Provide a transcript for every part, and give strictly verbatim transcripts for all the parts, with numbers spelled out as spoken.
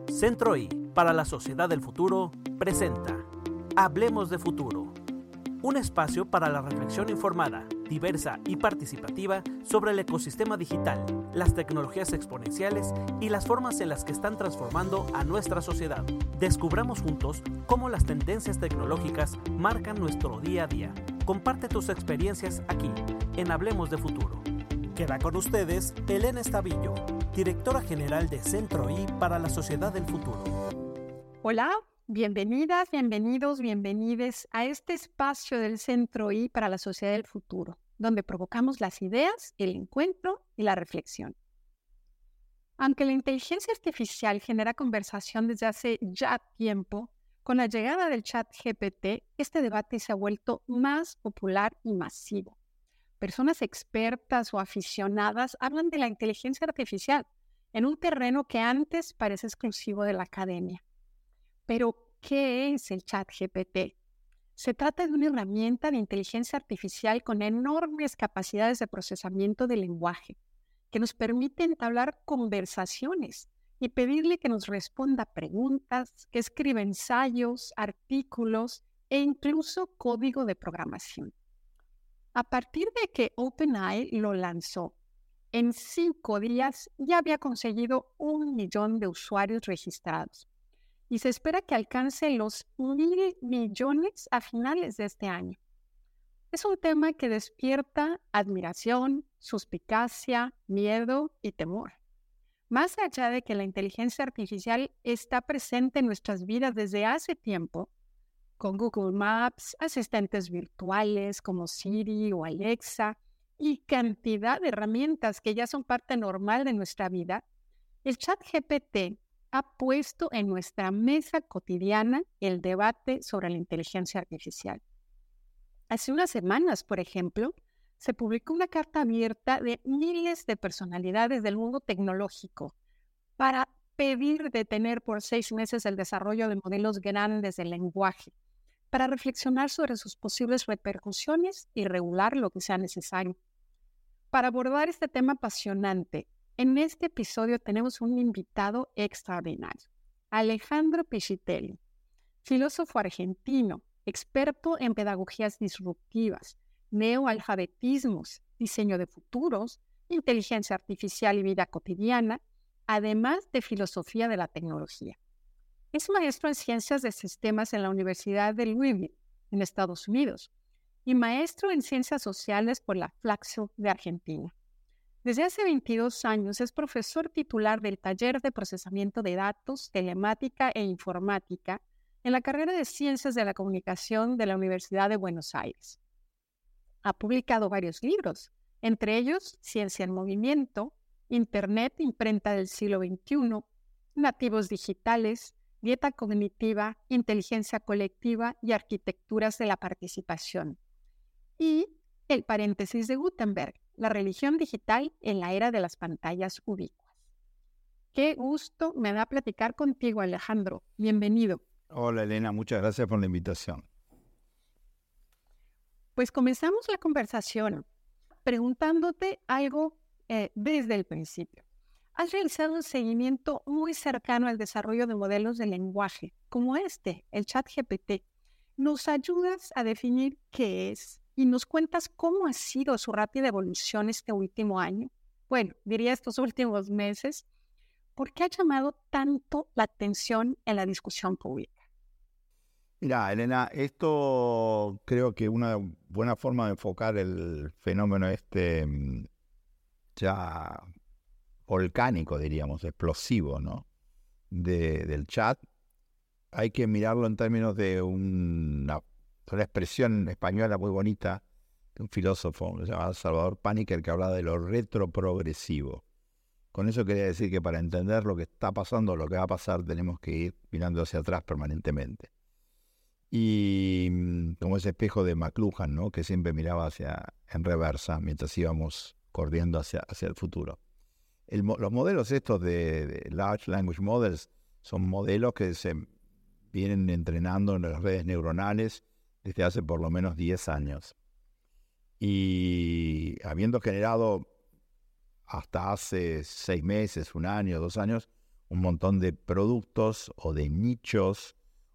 Centro I, para la sociedad del futuro, presenta Hablemos de Futuro, un espacio para la reflexión informada, diversa y participativa sobre el ecosistema digital, las tecnologías exponenciales y las formas en las que están transformando a nuestra sociedad. Descubramos juntos cómo las tendencias tecnológicas marcan nuestro día a día. Comparte tus experiencias aquí, en Hablemos de Futuro. Queda con ustedes Elena Estavillo, directora general de Centro I para la sociedad del futuro. Hola, bienvenidas, bienvenidos, bienvenides a este espacio del Centro I para la sociedad del futuro, donde provocamos las ideas, el encuentro y la reflexión. Aunque la inteligencia artificial genera conversación desde hace ya tiempo, con la llegada del chat G P T, este debate se ha vuelto más popular y masivo. Personas expertas o aficionadas hablan de la inteligencia artificial en un terreno que antes parece exclusivo de la academia. Pero, ¿qué es el chat G P T? Se trata de una herramienta de inteligencia artificial con enormes capacidades de procesamiento del lenguaje, que nos permite entablar conversaciones y pedirle que nos responda preguntas, que escriba ensayos, artículos e incluso código de programación. A partir de que OpenAI lo lanzó, en cinco días ya había conseguido un millón de usuarios registrados y se espera que alcance los mil millones a finales de este año. Es un tema que despierta admiración, suspicacia, miedo y temor. Más allá de que la inteligencia artificial está presente en nuestras vidas desde hace tiempo, con Google Maps, asistentes virtuales como Siri o Alexa y cantidad de herramientas que ya son parte normal de nuestra vida, el chat G P T ha puesto en nuestra mesa cotidiana el debate sobre la inteligencia artificial. Hace unas semanas, por ejemplo, se publicó una carta abierta de miles de personalidades del mundo tecnológico para pedir detener por seis meses el desarrollo de modelos grandes de lenguaje, para reflexionar sobre sus posibles repercusiones y regular lo que sea necesario. Para abordar este tema apasionante, en este episodio tenemos un invitado extraordinario, Alejandro Pescitelli, filósofo argentino, experto en pedagogías disruptivas, neoalfabetismos, diseño de futuros, inteligencia artificial y vida cotidiana, además de filosofía de la tecnología. Es maestro en ciencias de sistemas en la Universidad de Louisville, en Estados Unidos, y maestro en ciencias sociales por la Flaxo de Argentina. Desde hace veintidós años es profesor titular del taller de procesamiento de datos, telemática e informática en la carrera de Ciencias de la Comunicación de la Universidad de Buenos Aires. Ha publicado varios libros, entre ellos Ciencia en Movimiento, Internet, Imprenta del siglo veintiuno, Nativos Digitales, Dieta Cognitiva, Inteligencia Colectiva y Arquitecturas de la Participación. Y el paréntesis de Gutenberg, la religión digital en la era de las pantallas ubicuas. Qué gusto me da platicar contigo, Alejandro. Bienvenido. Hola, Elena. Muchas gracias por la invitación. Pues comenzamos la conversación preguntándote algo eh, desde el principio. Has realizado un seguimiento muy cercano al desarrollo de modelos de lenguaje, como este, el chat G P T. ¿Nos ayudas a definir qué es y nos cuentas cómo ha sido su rápida evolución este último año? Bueno, diría estos últimos meses. ¿Por qué ha llamado tanto la atención en la discusión pública? Mira, Elena, esto creo que una buena forma de enfocar el fenómeno este ya volcánico, diríamos, explosivo, ¿no? De, del chat, hay que mirarlo en términos de una, una expresión española muy bonita de un filósofo, que se llama Salvador Paniker, que habla de lo retroprogresivo. Con eso quería decir que para entender lo que está pasando, lo que va a pasar, tenemos que ir mirando hacia atrás permanentemente. Y como ese espejo de McLuhan, ¿no? Que siempre miraba hacia en reversa mientras íbamos corriendo hacia, hacia el futuro. El, los modelos estos de, de Large Language Models son modelos que se vienen entrenando en las redes neuronales desde hace por lo menos diez años. Y habiendo generado hasta hace seis meses, un año, dos años, un montón de productos o de nichos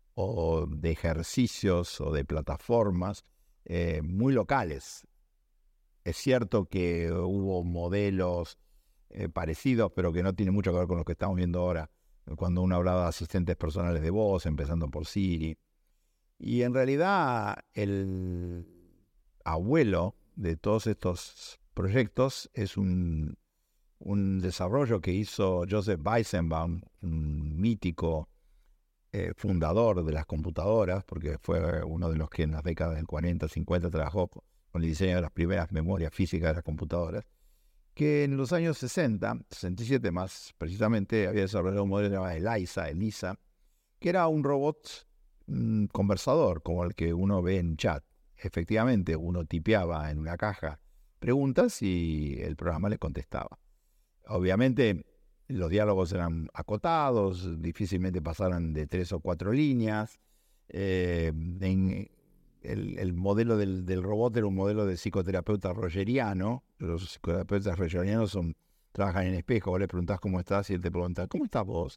o de ejercicios o de plataformas eh, muy locales. Es cierto que hubo modelos eh, parecidos, pero que no tienen mucho que ver con lo que estamos viendo ahora, cuando uno hablaba de asistentes personales de voz, empezando por Siri. Y en realidad el abuelo de todos estos proyectos es un, un desarrollo que hizo Joseph Weizenbaum, un mítico eh, fundador de las computadoras, porque fue uno de los que en las décadas del cuarenta, cincuenta trabajó con el diseño de las primeras memorias físicas de las computadoras, que en los años sesenta, sesenta y siete más precisamente, había desarrollado un modelo llamado ELIZA, ELIZA, que era un robot mmm, conversador, como el que uno ve en chat. Efectivamente, uno tipeaba en una caja preguntas y el programa le contestaba. Obviamente, los diálogos eran acotados, difícilmente pasaran de tres o cuatro líneas. Eh, en, el, el modelo del, del robot era un modelo de psicoterapeuta rogeriano. Los psicoterapeutas rogerianos son, trabajan en espejo. Vos le preguntás cómo estás y él te pregunta, ¿cómo estás vos?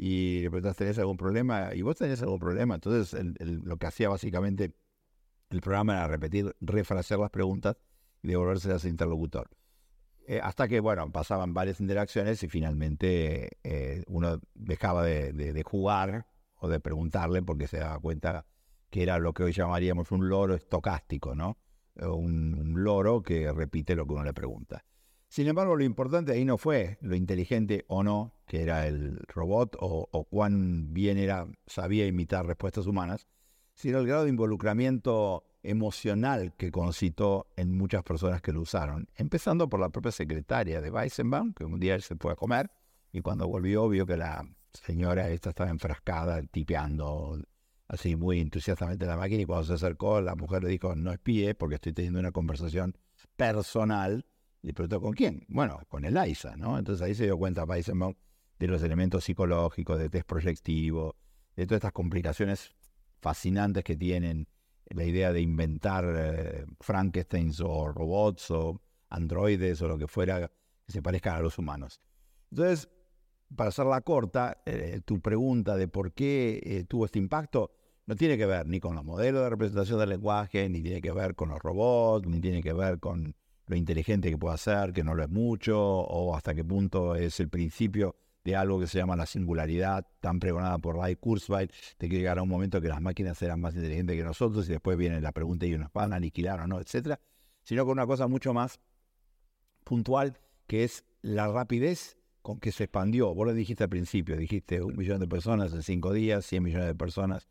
Y le preguntás, ¿tenés algún problema? ¿Y vos tenés algún problema? Entonces, el, el, lo que hacía básicamente el programa era repetir, refrasear las preguntas y devolvérselas al interlocutor. Eh, hasta que, bueno, pasaban varias interacciones y finalmente eh, uno dejaba de, de, de jugar o de preguntarle porque se daba cuenta que era lo que hoy llamaríamos un loro estocástico, ¿no? Un, un loro que repite lo que uno le pregunta. Sin embargo, lo importante ahí no fue lo inteligente o no que era el robot o, o cuán bien era, sabía imitar respuestas humanas, sino el grado de involucramiento emocional que concitó en muchas personas que lo usaron, empezando por la propia secretaria de Weizenbaum, que un día él se fue a comer y cuando volvió vio que la señora esta estaba enfrascada, tipeando así muy entusiastamente en la máquina, y cuando se acercó la mujer le dijo, no espíe porque estoy teniendo una conversación personal. Y le preguntó, ¿con quién? Bueno, con ELIZA, ¿no? Entonces ahí se dio cuenta Weizenbaum de los elementos psicológicos, de test proyectivo, de todas estas complicaciones fascinantes que tienen la idea de inventar eh, Frankensteins o robots o androides o lo que fuera que se parezcan a los humanos. Entonces, para hacerla corta, eh, tu pregunta de por qué eh, tuvo este impacto no tiene que ver ni con los modelos de representación del lenguaje, ni tiene que ver con los robots, ni tiene que ver con lo inteligente que puede ser, que no lo es mucho, o hasta qué punto es el principio de algo que se llama la singularidad, tan pregonada por Ray Kurzweil, de que llegará un momento que las máquinas serán más inteligentes que nosotros y después viene la pregunta y nos van a aniquilar o no, etcétera, sino con una cosa mucho más puntual, que es la rapidez con que se expandió. Vos lo dijiste al principio, dijiste un millón de personas en cinco días, cien millones de personas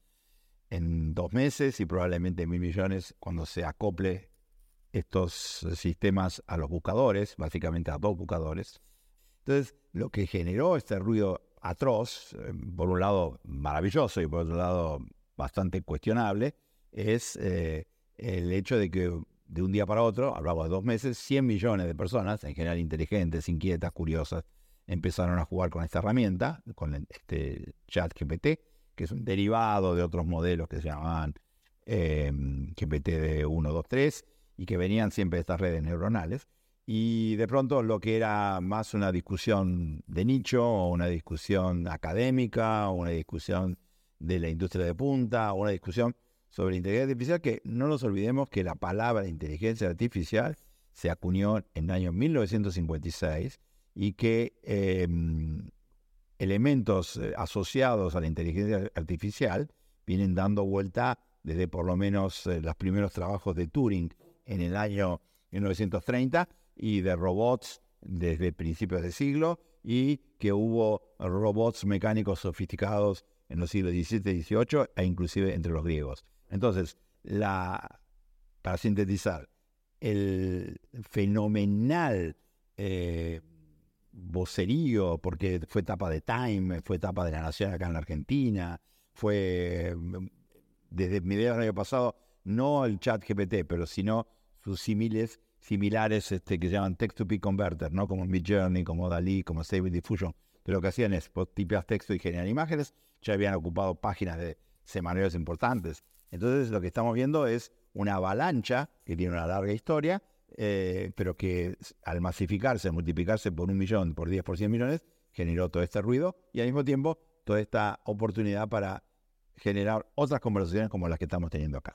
en dos meses y probablemente mil millones cuando se acople estos sistemas a los buscadores, básicamente a dos buscadores. Entonces, lo que generó este ruido atroz, eh, por un lado maravilloso y por otro lado bastante cuestionable, es eh, el hecho de que de un día para otro, hablamos de dos meses, cien millones de personas, en general inteligentes, inquietas, curiosas, empezaron a jugar con esta herramienta, con este ChatGPT, que es un derivado de otros modelos que se llamaban eh, G P T de uno, dos, tres, y que venían siempre de estas redes neuronales. Y de pronto lo que era más una discusión de nicho, o una discusión académica, o una discusión de la industria de punta, o una discusión sobre inteligencia artificial, que no nos olvidemos que la palabra inteligencia artificial se acuñó en el año mil novecientos cincuenta y seis y que eh, elementos asociados a la inteligencia artificial vienen dando vuelta desde por lo menos eh, los primeros trabajos de Turing en el año mil novecientos treinta, y de robots desde principios del siglo, y que hubo robots mecánicos sofisticados en los siglos diecisiete y dieciocho, e inclusive entre los griegos. Entonces, la, para sintetizar, el fenomenal eh, vocerío, porque fue etapa de Time, fue etapa de La Nación acá en la Argentina, fue desde mediados del año pasado, no el ChatGPT, pero sino sus similes similares este, que se llaman Text-to-Speech Converter, ¿no? Como Midjourney, como DALL-E, como Stable Diffusion, que lo que hacían es tipear texto y generar imágenes. Ya habían ocupado páginas de semanarios importantes. Entonces lo que estamos viendo es una avalancha que tiene una larga historia, eh, pero que al masificarse, multiplicarse por un millón, por diez, por cien millones, generó todo este ruido y al mismo tiempo toda esta oportunidad para generar otras conversaciones como las que estamos teniendo acá.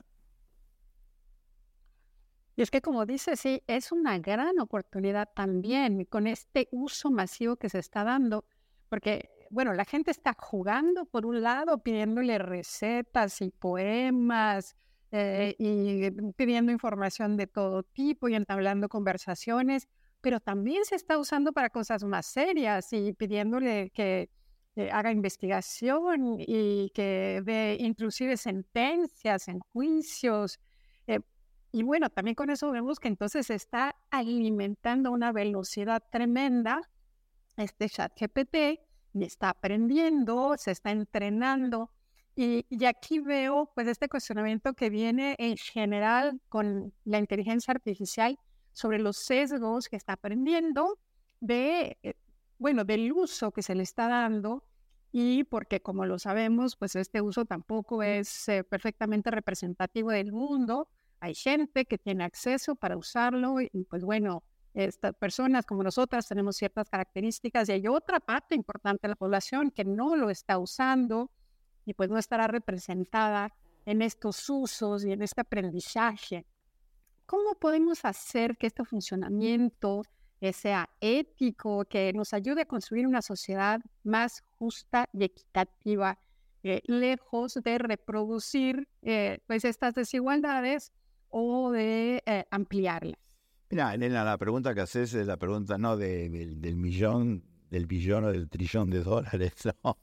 Y es que, como dices, sí, es una gran oportunidad también con este uso masivo que se está dando, porque, bueno, la gente está jugando por un lado, pidiéndole recetas y poemas eh, y pidiendo información de todo tipo y entablando conversaciones, pero también se está usando para cosas más serias y pidiéndole que eh, haga investigación y que dé inclusive sentencias en juicios. Eh, Y bueno, también con eso vemos que entonces se está alimentando a una velocidad tremenda este ChatGPT y está aprendiendo, se está entrenando. Y, y aquí veo pues este cuestionamiento que viene en general con la inteligencia artificial sobre los sesgos que está aprendiendo, de, eh, bueno, del uso que se le está dando y porque como lo sabemos, pues este uso tampoco es eh, perfectamente representativo del mundo. Hay gente que tiene acceso para usarlo y, pues bueno, estas personas como nosotras tenemos ciertas características y hay otra parte importante de la población que no lo está usando y pues no estará representada en estos usos y en este aprendizaje. ¿Cómo podemos hacer que este funcionamiento eh, sea ético, que nos ayude a construir una sociedad más justa y equitativa, eh, lejos de reproducir eh, pues estas desigualdades o de eh, ampliarlas? Mira, Elena, la pregunta que haces es la pregunta no de, de, del millón, del billón o del trillón de dólares, ¿no?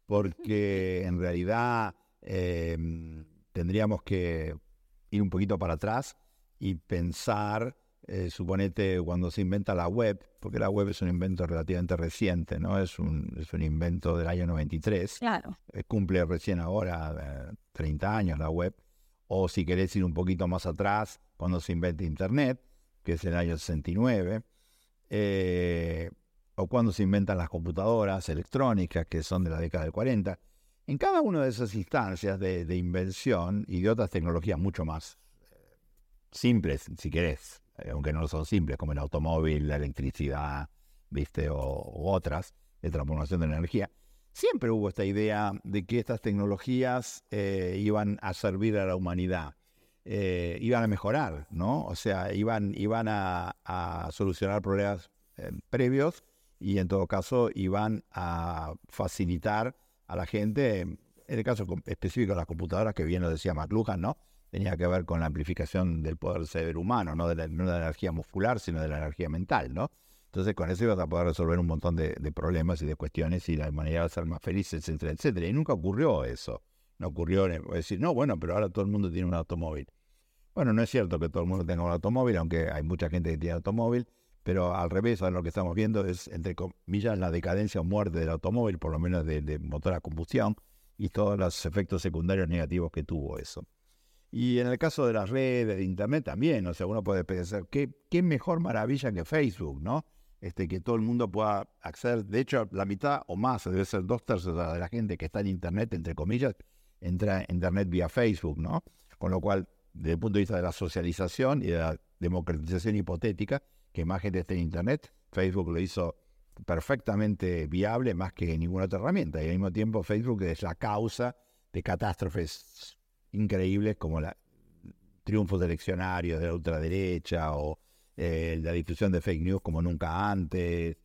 Porque en realidad eh, tendríamos que ir un poquito para atrás y pensar, eh, suponete cuando se inventa la web, porque la web es un invento relativamente reciente, ¿no? Es un, es un invento del año noventa y tres. Claro. Eh, cumple recién ahora eh, treinta años la web. O si querés ir un poquito más atrás, cuando se inventa Internet, que es el año sesenta y nueve, eh, o cuando se inventan las computadoras electrónicas, que son de la década del cuarenta. En cada una de esas instancias de, de invención y de otras tecnologías mucho más eh, simples, si querés, eh, aunque no son simples, como el automóvil, la electricidad, ¿viste? O, o otras de transformación de energía, siempre hubo esta idea de que estas tecnologías eh, iban a servir a la humanidad, eh, iban a mejorar, ¿no? O sea, iban, iban a, a solucionar problemas eh, previos y en todo caso iban a facilitar a la gente, en el caso específico de las computadoras, que bien lo decía McLuhan, ¿no? Tenía que ver con la amplificación del poder del ser humano, no de la, no de la energía muscular, sino de la energía mental, ¿no? Entonces con eso ibas a poder resolver un montón de, de problemas y de cuestiones y la humanidad va a ser más feliz, etcétera, etcétera. Y nunca ocurrió eso. No ocurrió decir, no, bueno, pero ahora todo el mundo tiene un automóvil. Bueno, no es cierto que todo el mundo tenga un automóvil, aunque hay mucha gente que tiene automóvil, pero al revés, ahora lo que estamos viendo es, entre comillas, la decadencia o muerte del automóvil, por lo menos de, de motor a combustión, y todos los efectos secundarios negativos que tuvo eso. Y en el caso de las redes, de Internet también, o sea, uno puede pensar, ¿qué, qué mejor maravilla que Facebook, ¿no? Este, que todo el mundo pueda acceder. De hecho, la mitad o más, debe ser dos tercios de la gente que está en Internet, entre comillas, entra en Internet vía Facebook, ¿no? Con lo cual, desde el punto de vista de la socialización y de la democratización hipotética, que más gente esté en Internet, Facebook lo hizo perfectamente viable más que ninguna otra herramienta. Y al mismo tiempo, Facebook es la causa de catástrofes increíbles como la triunfos eleccionarios de la ultraderecha o eh, la difusión de fake news como nunca antes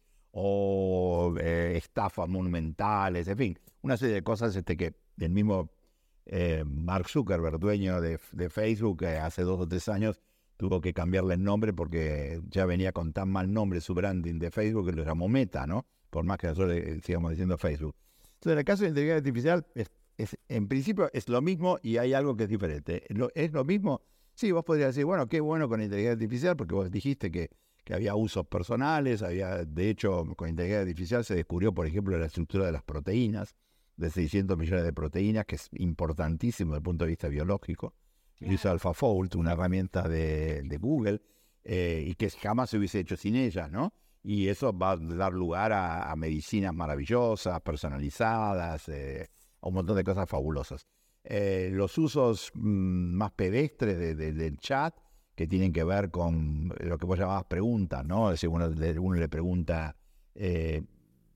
o eh, estafas monumentales, en fin, una serie de cosas este, que el mismo eh, Mark Zuckerberg, dueño de, de Facebook, eh, hace dos o tres años tuvo que cambiarle el nombre porque ya venía con tan mal nombre su branding de Facebook que lo llamó Meta, ¿no? Por más que nosotros le sigamos diciendo Facebook. Entonces, en el caso de la inteligencia artificial, es, es, en principio es lo mismo y hay algo que es diferente. ¿Lo, ¿Es lo mismo? Sí, vos podrías decir, bueno, qué bueno con la inteligencia artificial, porque vos dijiste que, que había usos personales, había, de hecho, con inteligencia artificial se descubrió, por ejemplo, la estructura de las proteínas, de seiscientos millones de proteínas, que es importantísimo desde el punto de vista biológico. Claro. Hizo AlphaFold, una herramienta de, de Google, eh, y que jamás se hubiese hecho sin ella, ¿no? Y eso va a dar lugar a, a medicinas maravillosas, personalizadas, eh, a un montón de cosas fabulosas. Eh, los usos mmm, más pedestres de, de, del chat, que tienen que ver con lo que vos llamabas preguntas, ¿no? Es decir, uno le, uno le pregunta, eh,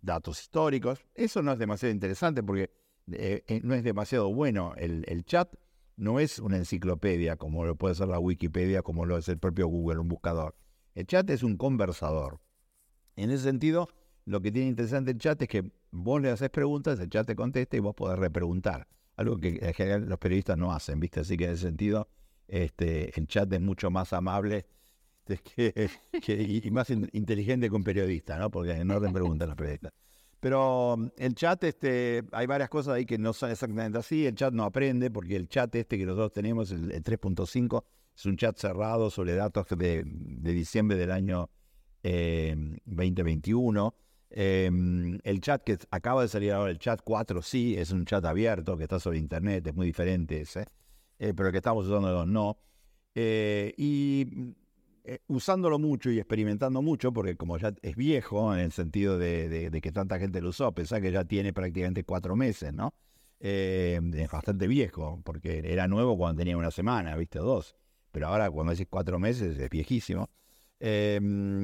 datos históricos. Eso no es demasiado interesante porque eh, eh, no es demasiado bueno. El, el chat no es una enciclopedia como lo puede ser la Wikipedia, como lo es el propio Google, un buscador. El chat es un conversador. En ese sentido, lo que tiene interesante el chat es que vos le haces preguntas, el chat te contesta y vos podés repreguntar. Algo que en general los periodistas no hacen, ¿viste? Así que en ese sentido, este, el chat es mucho más amable que, que, y más in, inteligente que un periodista, ¿no? Porque no hacen preguntas los periodistas. Pero el chat, este, hay varias cosas ahí que no son exactamente así. El chat no aprende porque el chat este que nosotros tenemos, el, el tres punto cinco, es un chat cerrado sobre datos de, de diciembre del año eh, veinte veintiuno. Eh, el chat que acaba de salir ahora, el chat cuatro, sí, es un chat abierto que está sobre internet, es muy diferente ese, eh, pero el que estamos usando no. Eh, y eh, usándolo mucho y experimentando mucho, porque como ya es viejo en el sentido de, de, de que tanta gente lo usó, pensá que ya tiene prácticamente cuatro meses, ¿no? Eh, es bastante viejo, porque era nuevo cuando tenía una semana, ¿viste? Dos. Pero ahora cuando decís cuatro meses es viejísimo. Eh,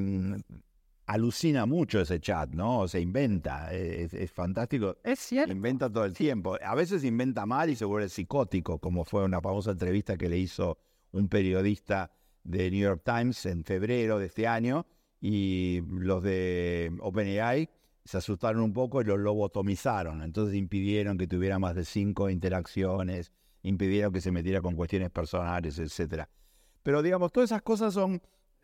alucina mucho ese chat, ¿no? Se inventa, es, es fantástico. Es cierto. Inventa todo el tiempo. A veces inventa mal y se vuelve psicótico, como fue una famosa entrevista que le hizo un periodista de New York Times en febrero de este año, y los de OpenAI se asustaron un poco y los lobotomizaron. Entonces impidieron que tuviera más de cinco interacciones, impidieron que se metiera con cuestiones personales, etcétera. Pero digamos, todas esas cosas son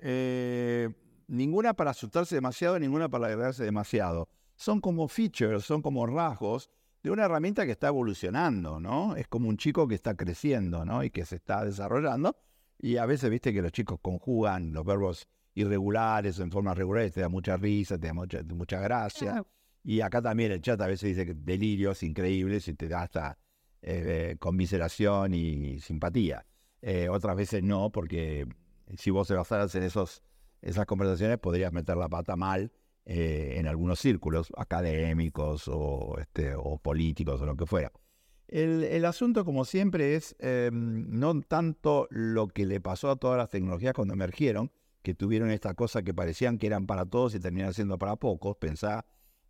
eh, ninguna para asustarse demasiado, ninguna para alegrarse demasiado. Son como features, son como rasgos de una herramienta que está evolucionando, ¿no? Es como un chico que está creciendo, ¿no? Y que se está desarrollando. Y a veces, viste, que los chicos conjugan los verbos irregulares en forma regular, te da mucha risa, te da mucha, mucha gracia. Claro. Y acá también el chat a veces dice que delirios increíbles y te da hasta eh, conmiseración y simpatía. Eh, otras veces no, porque si vos te basaras en esos, esas conversaciones podrías meter la pata mal eh, en algunos círculos académicos o, este, o políticos o lo que fuera. El, el asunto, como siempre, es eh, no tanto lo que le pasó a todas las tecnologías cuando emergieron, que tuvieron esta cosa que parecían que eran para todos y terminaron siendo para pocos. Pensá,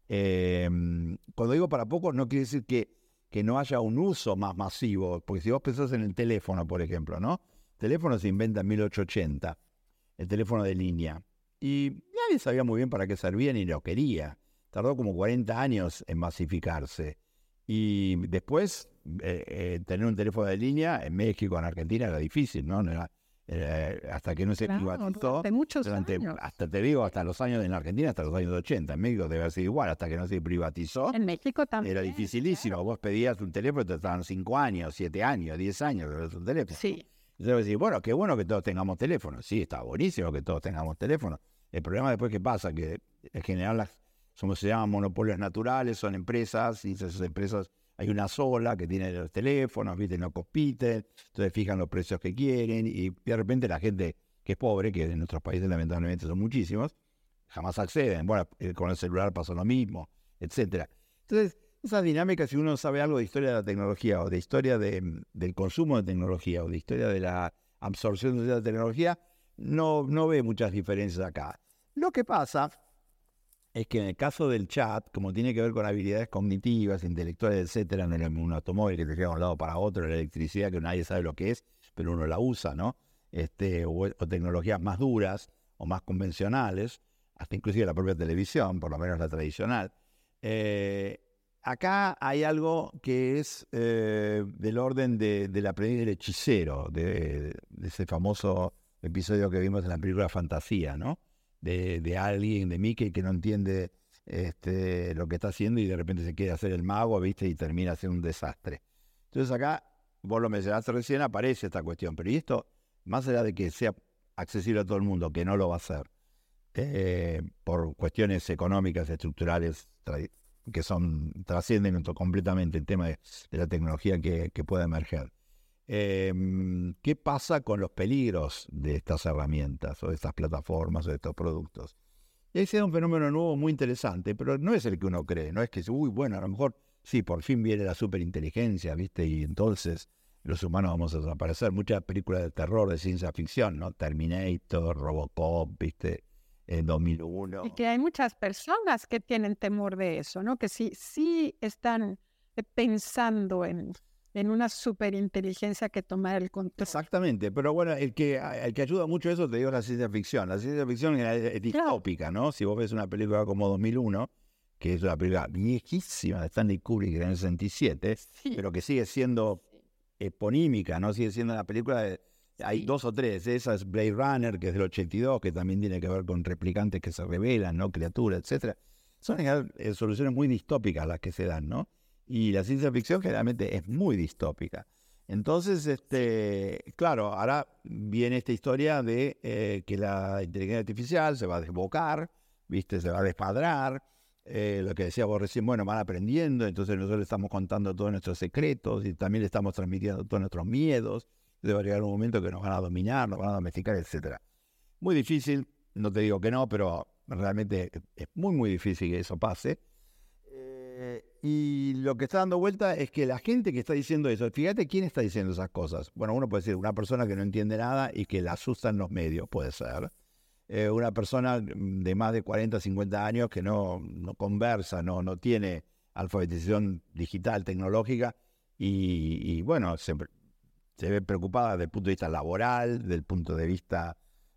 eh, cuando digo para pocos no quiere decir que, que no haya un uso más masivo, porque si vos pensás en el teléfono, por ejemplo, ¿no? El teléfono se inventa en mil ochocientos ochenta, el teléfono de línea, y nadie sabía muy bien para qué servía ni lo quería. Tardó como cuarenta años en masificarse. Y después, eh, eh, tener un teléfono de línea en México, en Argentina, era difícil, ¿no? no era, eh, hasta que no se claro, privatizó. Durante muchos durante, años. Hasta te digo, hasta los años en Argentina, hasta los años ochenta. En México debe haber sido igual, hasta que no se privatizó. En México también. Era dificilísimo. Claro. Vos pedías un teléfono y te estaban cinco años, siete años, diez años de un teléfono. Sí. Entonces decís, bueno, qué bueno que todos tengamos teléfono. Sí, está buenísimo que todos tengamos teléfono. El problema después que pasa, que en general las, como se llaman monopolios naturales, son empresas, y esas empresas hay una sola que tiene los teléfonos, ¿viste? No compiten, entonces fijan los precios que quieren, y de repente la gente que es pobre, que en nuestros países lamentablemente son muchísimos, jamás acceden. Bueno, con el celular pasa lo mismo, etcétera. Entonces, esas dinámicas, si uno sabe algo de historia de la tecnología, o de historia de, del consumo de tecnología, o de historia de la absorción de la tecnología, no, no ve muchas diferencias acá. Lo que pasa es que en el caso del chat, como tiene que ver con habilidades cognitivas, intelectuales, etcétera, en el, un automóvil que te lleva de un lado para otro, la electricidad que nadie sabe lo que es, pero uno la usa, ¿no? Este, o, o tecnologías más duras o más convencionales, hasta inclusive la propia televisión, por lo menos la tradicional. Eh, acá hay algo que es eh, del orden de, del aprendiz del hechicero, de, de ese famoso episodio que vimos en la película Fantasía, ¿no? De, de alguien, de Mickey, que no entiende este, lo que está haciendo y de repente se quiere hacer el mago, ¿viste? Y termina siendo un desastre. Entonces acá, vos lo mencionaste recién, aparece esta cuestión. Pero y esto, más allá de que sea accesible a todo el mundo, que no lo va a hacer, eh, por cuestiones económicas, estructurales, que son trascienden completamente el tema de, de la tecnología que, que pueda emerger. Eh, ¿Qué pasa con los peligros de estas herramientas o de estas plataformas o de estos productos? Y ese es un fenómeno nuevo muy interesante, pero no es el que uno cree, no es que, uy, bueno, a lo mejor sí, por fin viene la superinteligencia, ¿viste? Y entonces los humanos vamos a desaparecer. Muchas películas de terror, de ciencia ficción, ¿no? Terminator, Robocop, ¿viste? en dos mil uno. Y que hay muchas personas que tienen temor de eso, ¿no? Que sí, sí están pensando en, en una superinteligencia que tomar el control. Exactamente, pero bueno, el que, el que ayuda mucho a eso, te digo, es la ciencia ficción. La ciencia ficción es, es distópica, ¿no? Si vos ves una película como dos mil uno, que es una película viejísima de Stanley Kubrick en el sesenta y siete, sí. pero que sigue siendo eponímica, ¿no? Sigue siendo una película de... Sí. Hay dos o tres, esa es Blade Runner, que es del ochenta y dos, que también tiene que ver con replicantes que se revelan, ¿no? Criaturas, etcétera. Son eh, soluciones muy distópicas las que se dan, ¿no? Y la ciencia ficción generalmente es muy distópica. Entonces, este, claro, ahora viene esta historia de eh, que la inteligencia artificial se va a desbocar, ¿viste? Se va a despadrar. Eh, lo que decía vos recién, bueno, van aprendiendo, entonces nosotros le estamos contando todos nuestros secretos y también le estamos transmitiendo todos nuestros miedos. Debe llegar un momento que nos van a dominar, nos van a domesticar, etcétera. Muy difícil, no te digo que no, pero realmente es muy, muy difícil que eso pase. Eh, y lo que está dando vuelta es que la gente que está diciendo eso, fíjate quién está diciendo esas cosas. Bueno, uno puede decir una persona que no entiende nada y que la asustan los medios, puede ser. Eh, una persona de más de cuarenta, cincuenta años que no, no conversa, no, no tiene alfabetización digital, tecnológica, y, y bueno, se, se ve preocupada desde el punto de vista laboral, del punto de vista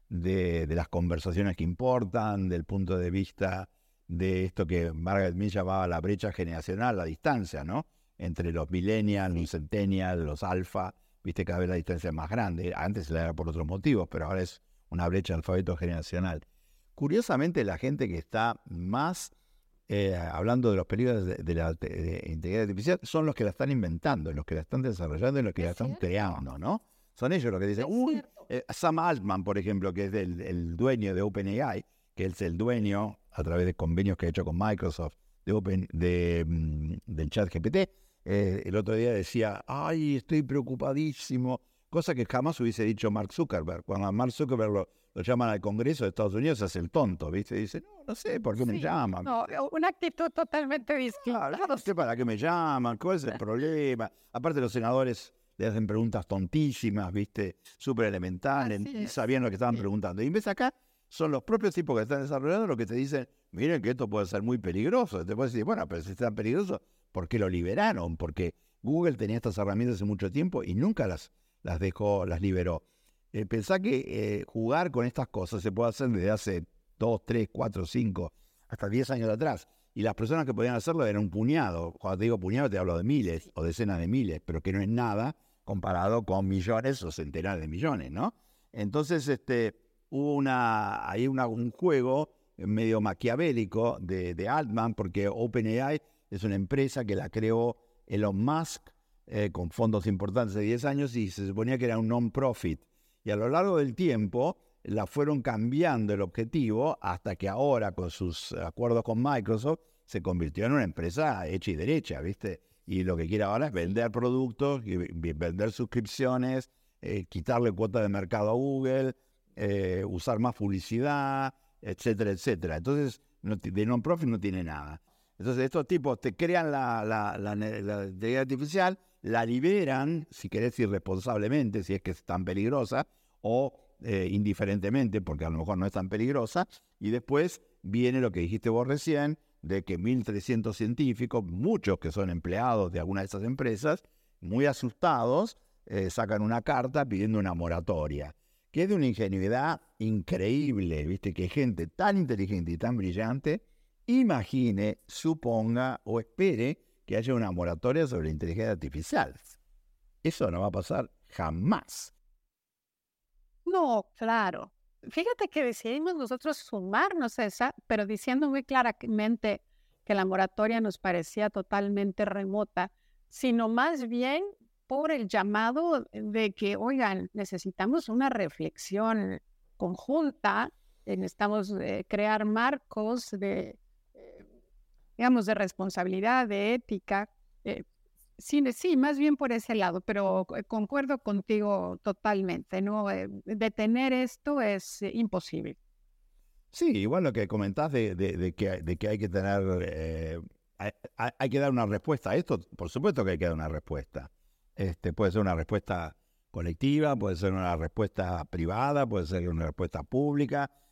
de, de las conversaciones que importan, del punto de vista de esto que Margaret Mead llamaba la brecha generacional, la distancia, ¿no? Entre los millennials, los centennials, los alfa, viste, cada vez la distancia es más grande. Antes la era por otros motivos, pero ahora es una brecha de alfabeto generacional. Curiosamente, la gente que está más eh, hablando de los peligros de, de la de, de inteligencia artificial son los que la están inventando, los que la están desarrollando y los que la están cierto? creando, ¿no? Son ellos los que dicen, uy, eh, Sam Altman, por ejemplo, que es el, el dueño de OpenAI, que es el dueño, a través de convenios que ha hecho con Microsoft, de Open, de, mm, del ChatGPT, eh, el otro día decía, ay, estoy preocupadísimo, cosa que jamás hubiese dicho Mark Zuckerberg. Cuando a Mark Zuckerberg lo, lo llaman al Congreso de Estados Unidos, se hace el tonto, ¿viste? Y dice, no, no sé, ¿por qué sí, me llaman? No, una actitud totalmente distinta. Claro, no sé para qué me llaman, ¿cuál es el problema? Aparte los senadores le hacen preguntas tontísimas, ¿viste? Súper elementales, ni sabían lo que estaban sí. preguntando. Y en vez de acá, son los propios tipos que están desarrollando los que te dicen, miren que esto puede ser muy peligroso. Te puedes decir, bueno, pero si es tan peligroso, ¿por qué lo liberaron? Porque Google tenía estas herramientas hace mucho tiempo y nunca las, las dejó, las liberó. Eh, pensá que eh, jugar con estas cosas se puede hacer desde hace dos, tres, cuatro, cinco, hasta diez años atrás. Y las personas que podían hacerlo eran un puñado. Cuando te digo puñado te hablo de miles o decenas de miles, pero que no es nada comparado con millones o centenares de millones, ¿no? Entonces, este... hubo una, ahí una, un juego medio maquiavélico de, de Altman, porque OpenAI es una empresa que la creó Elon Musk eh, con fondos importantes de diez años y se suponía que era un non-profit. Y a lo largo del tiempo la fueron cambiando el objetivo hasta que ahora, con sus acuerdos con Microsoft, se convirtió en una empresa hecha y derecha, ¿viste? Y lo que quiere ahora es vender productos, y vender suscripciones, eh, quitarle cuota de mercado a Google, Eh, usar más publicidad, etcétera, etcétera. Entonces, no, de non-profit no tiene nada. Entonces, estos tipos te crean la, la, la, la inteligencia artificial, la liberan, si querés, irresponsablemente, si es que es tan peligrosa, o eh, indiferentemente, porque a lo mejor no es tan peligrosa, y después viene lo que dijiste vos recién, de que mil trescientos científicos, muchos que son empleados de alguna de esas empresas, muy asustados, eh, sacan una carta pidiendo una moratoria, que es de una ingenuidad increíble, ¿viste? Que gente tan inteligente y tan brillante imagine, suponga o espere que haya una moratoria sobre la inteligencia artificial. Eso no va a pasar jamás. No, claro. Fíjate que decidimos nosotros sumarnos a esa, pero diciendo muy claramente que la moratoria nos parecía totalmente remota, sino más bien por el llamado de que, oigan, necesitamos una reflexión conjunta, necesitamos eh, crear marcos de, eh, digamos, de responsabilidad, de ética. Eh, sí, sí, más bien por ese lado, pero concuerdo contigo totalmente, ¿no? Eh, detener esto es eh, imposible. Sí, igual lo que comentás de, de, de, que, de que hay que tener, eh, hay, hay que dar una respuesta a esto, por supuesto que hay que dar una respuesta. Este, puede ser una respuesta colectiva, puede ser una respuesta privada, puede ser una respuesta pública,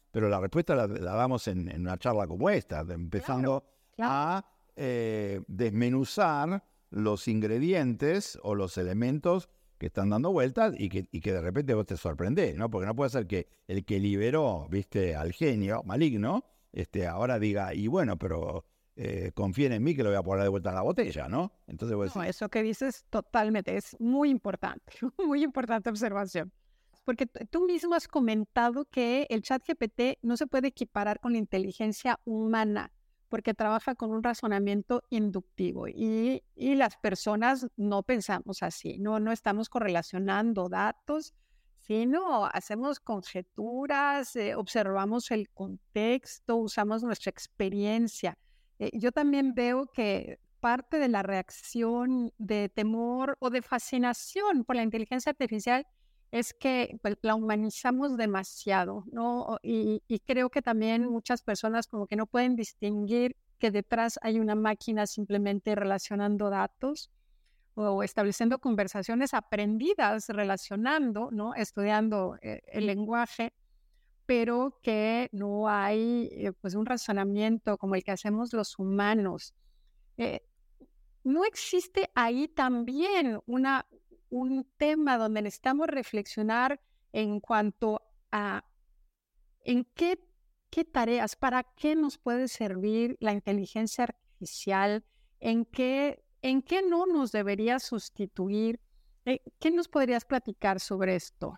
pero la respuesta la, la damos en, en una charla como esta, empezando claro, claro. a eh, desmenuzar los ingredientes o los elementos que están dando vueltas y que, y que de repente vos te sorprendés, ¿no? Porque no puede ser que el que liberó, viste, al genio maligno, este, ahora diga, y bueno, pero eh, confíen en mí que lo voy a poner de vuelta en la botella, ¿no? Entonces vos No, decís, eso que dices totalmente, es muy importante, muy importante observación. Porque t- tú mismo has comentado que el ChatGPT no se puede equiparar con la inteligencia humana, porque trabaja con un razonamiento inductivo y, y las personas no pensamos así, no, no estamos correlacionando datos, sino hacemos conjeturas, eh, observamos el contexto, usamos nuestra experiencia. Eh, yo también veo que parte de la reacción de temor o de fascinación por la inteligencia artificial es que pues, la humanizamos demasiado, ¿no? Y, y creo que también muchas personas como que no pueden distinguir que detrás hay una máquina simplemente relacionando datos o estableciendo conversaciones aprendidas, relacionando, ¿no? Estudiando eh, el lenguaje, pero que no hay eh, pues un razonamiento como el que hacemos los humanos. Eh, ¿No existe ahí también una, un tema donde necesitamos reflexionar en cuanto a en qué, qué tareas, para qué nos puede servir la inteligencia artificial, en qué, en qué no nos debería sustituir? Eh, ¿Qué nos podrías platicar sobre esto?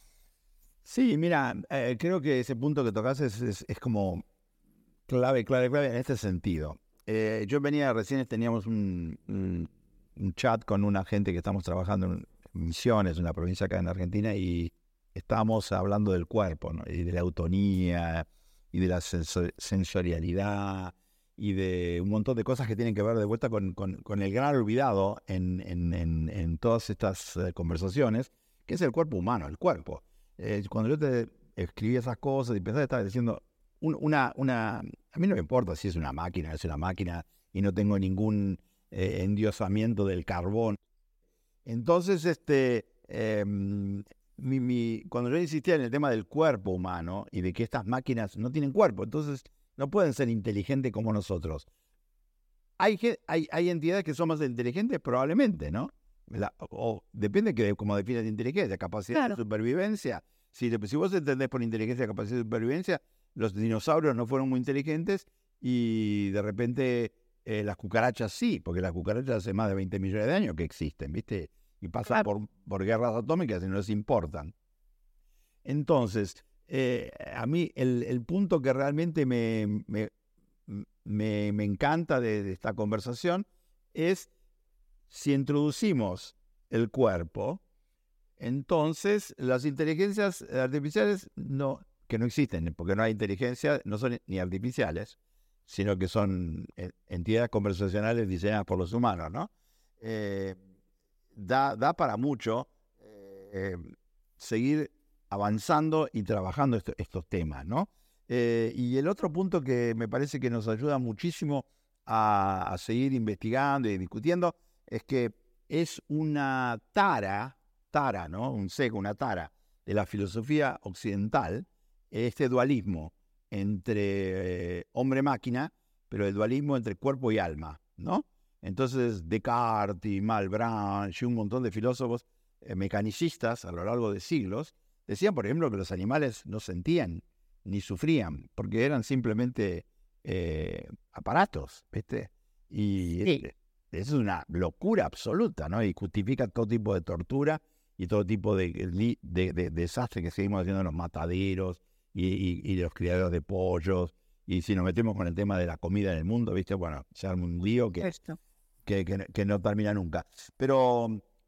sí, mira, eh, creo que ese punto que tocas es, es, es como clave, clave, clave en este sentido. Eh, yo venía recién, teníamos un, un, un chat con una gente que estamos trabajando en Misiones, una provincia acá en Argentina, y estábamos hablando del cuerpo, ¿no? Y de la autonía, y de la sensor- sensorialidad, y de un montón de cosas que tienen que ver de vuelta con, con, con el gran olvidado en, en, en, en todas estas eh, conversaciones, que es el cuerpo humano, el cuerpo. Eh, cuando yo te escribí esas cosas y pensaba, estaba diciendo, un, una, una, a mí no me importa si es una máquina, es una máquina, y no tengo ningún eh, endiosamiento del carbón. Entonces, este, eh, mi, mi, cuando yo insistía en el tema del cuerpo humano y de que estas máquinas no tienen cuerpo, entonces no pueden ser inteligentes como nosotros. Hay, hay, hay entidades que son más inteligentes, probablemente, ¿no? La, o depende de cómo defines inteligencia, capacidad claro. de supervivencia. Si, si vos entendés por inteligencia capacidad de supervivencia, los dinosaurios no fueron muy inteligentes y de repente eh, las cucarachas sí, porque las cucarachas hace más de veinte millones de años que existen, ¿viste? Y pasan claro. por, por guerras atómicas y no les importan. Entonces, eh, a mí el, el punto que realmente me, me, me, me encanta de, de esta conversación es si introducimos el cuerpo, entonces las inteligencias artificiales no, que no existen, porque no hay inteligencia, no son ni artificiales, sino que son entidades conversacionales diseñadas por los humanos, ¿no? Eh, da, da para mucho eh, seguir avanzando y trabajando esto, estos temas, ¿no? Eh, y el otro punto que me parece que nos ayuda muchísimo a, a seguir investigando y discutiendo es que es una tara, tara, ¿no? Un seco, una tara de la filosofía occidental, este dualismo entre eh, hombre-máquina, pero el dualismo entre cuerpo y alma, ¿no? Entonces Descartes y Malebranche y un montón de filósofos eh, mecanicistas a lo largo de siglos decían, por ejemplo, que los animales no sentían ni sufrían, porque eran simplemente eh, aparatos, ¿viste? Y sí. este, eso es una locura absoluta, ¿no? Y justifica todo tipo de tortura y todo tipo de, de, de, de desastre que seguimos haciendo en los mataderos y, y, y los criaderos de pollos. Y si nos metemos con el tema de la comida en el mundo, ¿viste? Bueno, se arma un lío que, que, que, que no termina nunca. Pero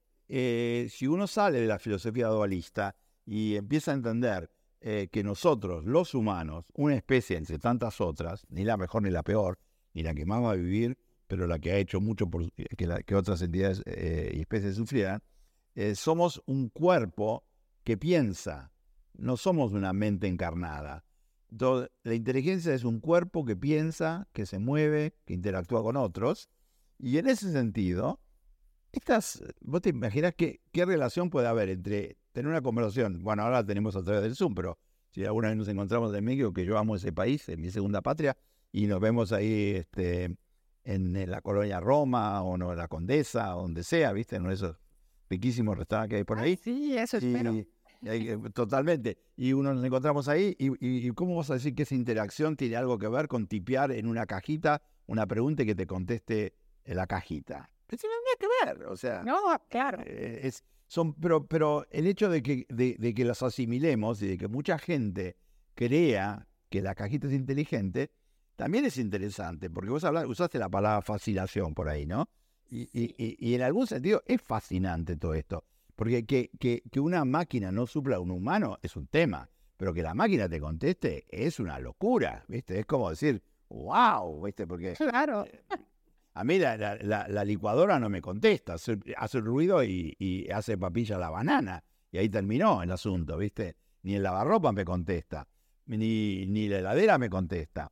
eh, si uno sale de la filosofía dualista y empieza a entender eh, que nosotros, los humanos, una especie entre tantas otras, ni la mejor ni la peor, ni la que más va a vivir, pero la que ha hecho mucho por que, la, que otras entidades eh, y especies sufrieran, eh, somos un cuerpo que piensa, no somos una mente encarnada. Entonces, la inteligencia es un cuerpo que piensa, que se mueve, que interactúa con otros, y en ese sentido, estas, vos te imaginás qué, qué relación puede haber entre tener una conversación, bueno, ahora la tenemos a través del Zoom, pero si alguna vez nos encontramos en México, que yo amo ese país, es mi segunda patria, y nos vemos ahí este, en, en la colonia Roma, o no, en la Condesa, o donde sea, ¿viste? En esos riquísimos restaurantes que hay por ahí. Ah, sí, eso espero. Y, y, totalmente. Y uno nos encontramos ahí, y, y, y ¿cómo vas a decir que esa interacción tiene algo que ver con tipear en una cajita una pregunta y que te conteste en la cajita? Pues no tiene que ver, o sea... No, claro. Eh, es, son, pero, pero el hecho de que, de, de que las asimilemos y de que mucha gente crea que la cajita es inteligente, también es interesante, porque vos hablaste, usaste la palabra fascinación por ahí, ¿no? Y, y, y, y en algún sentido es fascinante todo esto, porque que, que, que una máquina no supla a un humano es un tema, pero que la máquina te conteste es una locura, ¿viste? Es como decir, wow, ¿viste? Porque... Claro. Eh, a mí la, la, la, la licuadora no me contesta, hace, hace ruido y, y hace papilla a la banana. Y ahí terminó el asunto, ¿viste? Ni el lavarropa me contesta, ni, ni la heladera me contesta.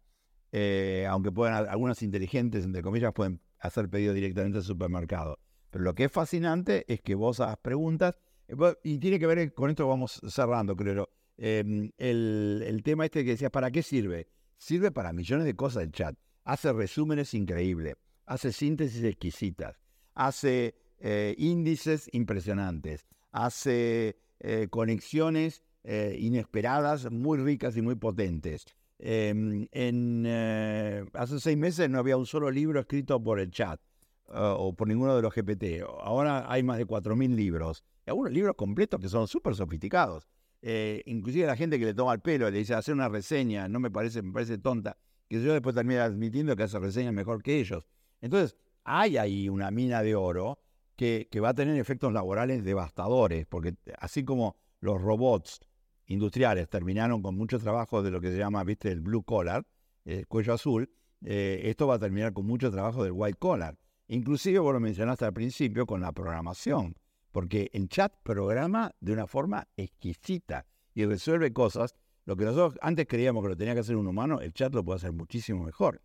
Eh, aunque puedan, algunas inteligentes, entre comillas, pueden hacer pedido directamente al supermercado. Pero lo que es fascinante es que vos hagas preguntas, y tiene que ver con esto, vamos cerrando, creo. Eh, el, el tema este que decías, ¿para qué sirve? Sirve para millones de cosas el chat. Hace resúmenes increíbles. Hace síntesis exquisitas, hace eh, índices impresionantes, hace eh, conexiones eh, inesperadas, muy ricas y muy potentes. Eh, en, eh, hace seis meses no había un solo libro escrito por el chat uh, o por ninguno de los G P T. Ahora hay más de cuatro mil libros, y algunos libros completos que son súper sofisticados. Eh, inclusive la gente que le toma el pelo, le dice hacer una reseña, no me parece, me parece tonta, que yo después termino admitiendo que hace reseñas mejor que ellos. Entonces, hay ahí una mina de oro que, que va a tener efectos laborales devastadores, porque así como los robots industriales terminaron con mucho trabajo de lo que se llama, viste, el blue collar, el cuello azul, eh, esto va a terminar con mucho trabajo del white collar. Inclusive, vos lo mencionaste al principio, con la programación, porque el chat programa de una forma exquisita y resuelve cosas. Lo que nosotros antes creíamos que lo tenía que hacer un humano, el chat lo puede hacer muchísimo mejor.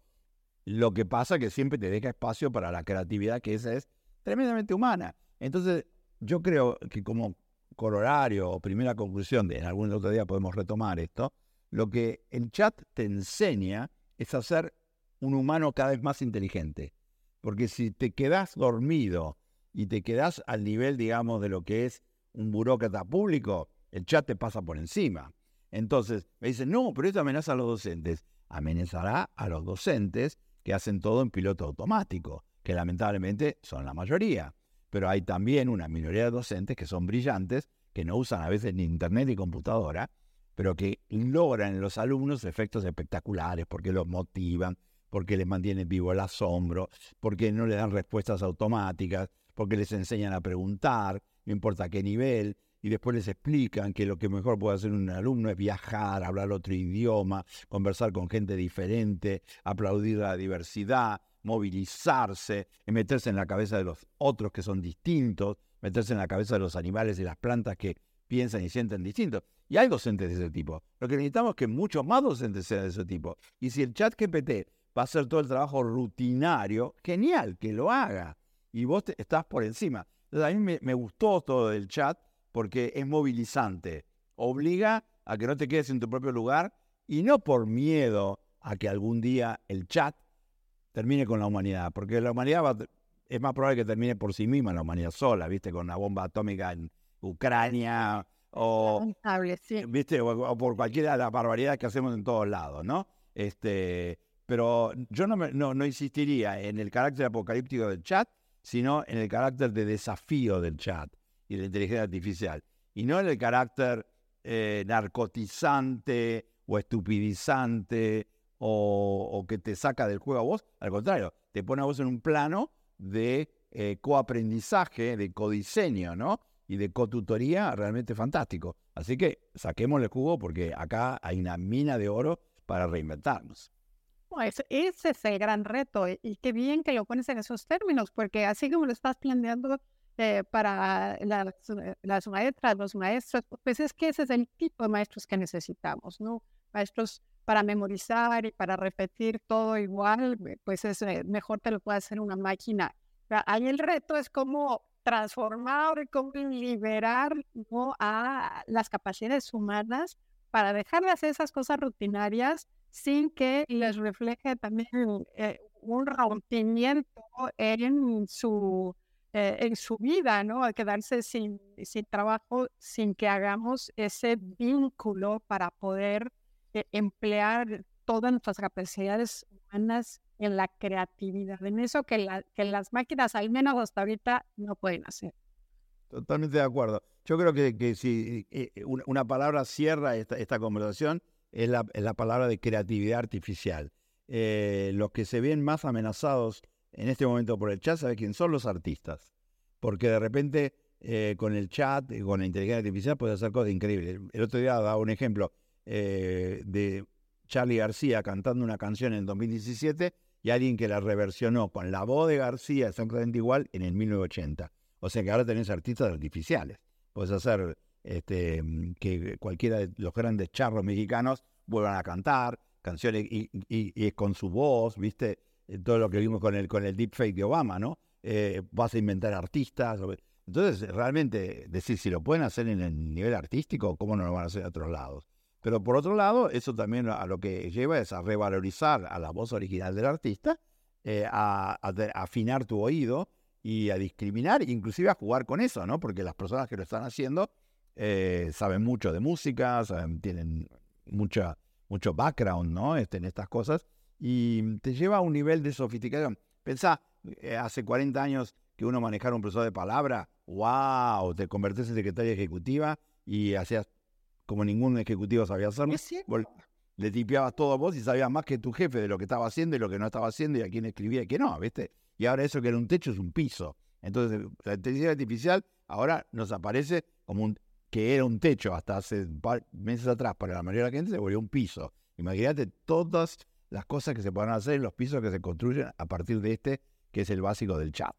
Lo que pasa es que siempre te deja espacio para la creatividad, que esa es tremendamente humana. Entonces, yo creo que como corolario o primera conclusión, de en algún otro día podemos retomar esto, lo que el chat te enseña es a ser un humano cada vez más inteligente. Porque si te quedás dormido y te quedás al nivel, digamos, de lo que es un burócrata público, el chat te pasa por encima. Entonces, me dicen, no, pero esto amenaza a los docentes. Amenazará a los docentes que hacen todo en piloto automático, que lamentablemente son la mayoría. Pero hay también una minoría de docentes que son brillantes, que no usan a veces ni internet ni computadora, pero que logran en los alumnos efectos espectaculares porque los motivan, porque les mantienen vivo el asombro, porque no les dan respuestas automáticas, porque les enseñan a preguntar, no importa a qué nivel, y después les explican que lo que mejor puede hacer un alumno es viajar, hablar otro idioma, conversar con gente diferente, aplaudir la diversidad, movilizarse, meterse en la cabeza de los otros que son distintos, meterse en la cabeza de los animales y las plantas que piensan y sienten distintos. Y hay docentes de ese tipo. Lo que necesitamos es que muchos más docentes sean de ese tipo. Y si el chat G P T va a hacer todo el trabajo rutinario, genial, que lo haga. Y vos te, estás por encima. Entonces, a mí me, me gustó todo el chat porque es movilizante. Obliga a que no te quedes en tu propio lugar y no por miedo a que algún día el chat termine con la humanidad. Porque la humanidad va, es más probable que termine por sí misma, la humanidad sola, ¿viste? Con una bomba atómica en Ucrania o, sí. ¿viste? O, o por cualquiera de las barbaridades que hacemos en todos lados, ¿no? Este, pero yo no, me, no, no insistiría en el carácter apocalíptico del chat, sino en el carácter de desafío del chat y de la inteligencia artificial, y no en el carácter eh, narcotizante o estupidizante o, o que te saca del juego a vos. Al contrario, te pone a vos en un plano de eh, coaprendizaje, de codiseño, ¿no? Y de cotutoría realmente fantástico. Así que saquémosle jugo porque acá hay una mina de oro para reinventarnos. Pues ese es el gran reto y qué bien que lo pones en esos términos, porque así como lo estás planteando eh, para las, las maestras, los maestros, pues es que ese es el tipo de maestros que necesitamos, ¿no? Maestros para memorizar y para repetir todo igual, pues es mejor te lo puede hacer una máquina. Ahí el reto es cómo transformar, cómo liberar, ¿no?, a las capacidades humanas para dejar de hacer esas cosas rutinarias sin que les refleje también eh, un rompimiento en su, eh, en su vida, ¿no? Al quedarse sin, sin trabajo, sin que hagamos ese vínculo para poder eh, emplear todas nuestras capacidades humanas en la creatividad, en eso que, la, que las máquinas, al menos hasta ahorita, no pueden hacer. Totalmente de acuerdo. Yo creo que, que si eh, una, una palabra cierra esta, esta conversación es la, es la palabra de creatividad artificial. Eh, los que se ven más amenazados en este momento por el chat, ¿sabes quién son? Los artistas. Porque de repente eh, con el chat, con la inteligencia artificial, puedes hacer cosas increíbles. El otro día daba un ejemplo eh, de Charly García cantando una canción en dos mil diecisiete y alguien que la reversionó con la voz de García exactamente igual en el mil novecientos ochenta. O sea que ahora tenés artistas artificiales. Puedes hacer este, que cualquiera de los grandes charros mexicanos vuelvan a cantar canciones y, y, y con su voz, ¿viste? Todo lo que vimos con el, con el deepfake de Obama, ¿no? Eh, vas a inventar artistas. Entonces, realmente, decir, si lo pueden hacer en el nivel artístico, ¿cómo no lo van a hacer en otros lados? Pero por otro lado, eso también a lo que lleva es a revalorizar a la voz original del artista, eh, a, a, a afinar tu oído y a discriminar, inclusive a jugar con eso, ¿no? Porque las personas que lo están haciendo eh, saben mucho de música, saben, tienen mucha, mucho background, ¿no? Este, en estas cosas, y te lleva a un nivel de sofisticación. Pensá, eh, hace cuarenta años que uno manejara un procesador de palabra, wow, te convertís en secretaria ejecutiva y hacías como ningún ejecutivo sabía hacerlo. Le tipeabas todo a vos y sabías más que tu jefe de lo que estaba haciendo y lo que no estaba haciendo y a quién escribía y que no, ¿viste? Y ahora eso que era un techo es un piso. Entonces, la inteligencia artificial ahora nos aparece como un que era un techo hasta hace meses atrás para la mayoría de la gente, se volvió un piso. Imagínate todas las cosas que se pueden hacer en los pisos que se construyen a partir de este, que es el básico del chat.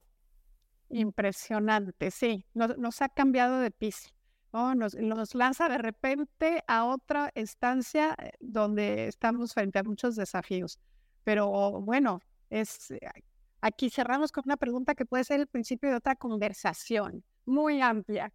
Impresionante, sí. Nos, nos ha cambiado de piso, ¿no? Nos, nos lanza de repente a otra estancia donde estamos frente a muchos desafíos. Pero bueno, es... Aquí cerramos con una pregunta que puede ser el principio de otra conversación muy amplia.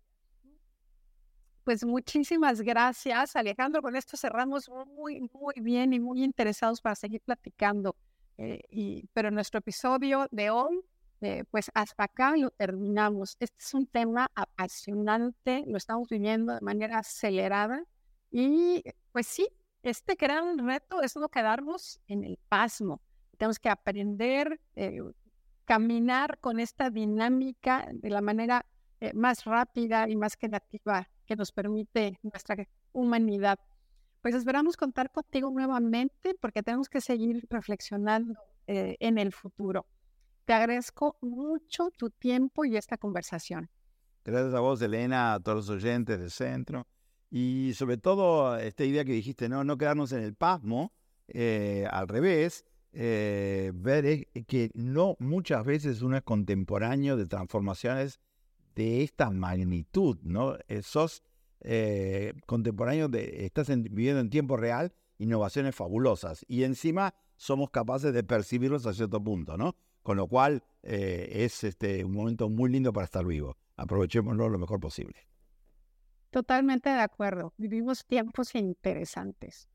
Pues muchísimas gracias, Alejandro. Con esto cerramos muy, muy bien y muy interesados para seguir platicando. Eh, y, pero nuestro episodio de hoy, eh, pues hasta acá lo terminamos. Este es un tema apasionante, lo estamos viviendo de manera acelerada. Y pues sí, este gran reto es no quedarnos en el pasmo. Tenemos que aprender, eh, caminar con esta dinámica de la manera eh, más rápida y más creativa que nos permite nuestra humanidad. Pues esperamos contar contigo nuevamente porque tenemos que seguir reflexionando eh, en el futuro. Te agradezco mucho tu tiempo y esta conversación. Gracias a vos, Elena, a todos los oyentes del centro y sobre todo esta idea que dijiste, no, no quedarnos en el pasmo, eh, al revés. Eh, ver es que no muchas veces uno es contemporáneo de transformaciones de esta magnitud, ¿no? Eh, sos eh, contemporáneo, de, estás en, viviendo en tiempo real innovaciones fabulosas y encima somos capaces de percibirlos a cierto punto, ¿no? Con lo cual eh, es este, un momento muy lindo para estar vivo. Aprovechémoslo lo mejor posible. Totalmente de acuerdo. Vivimos tiempos interesantes.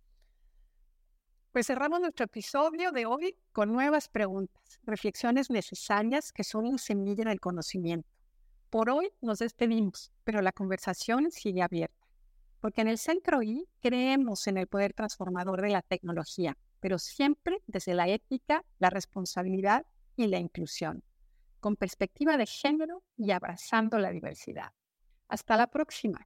Pues cerramos nuestro episodio de hoy con nuevas preguntas, reflexiones necesarias que son una semilla del conocimiento. Por hoy nos despedimos, pero la conversación sigue abierta, porque en el Centro I creemos en el poder transformador de la tecnología, pero siempre desde la ética, la responsabilidad y la inclusión, con perspectiva de género y abrazando la diversidad. Hasta la próxima.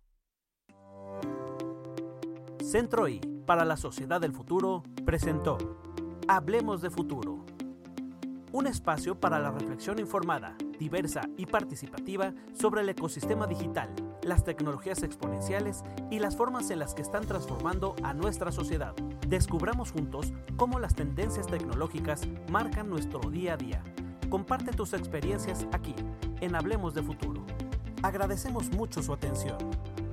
Centro I, para la sociedad del futuro, presentó Hablemos de Futuro. Un espacio para la reflexión informada, diversa y participativa sobre el ecosistema digital, las tecnologías exponenciales y las formas en las que están transformando a nuestra sociedad. Descubramos juntos cómo las tendencias tecnológicas marcan nuestro día a día. Comparte tus experiencias aquí, en Hablemos de Futuro. Agradecemos mucho su atención.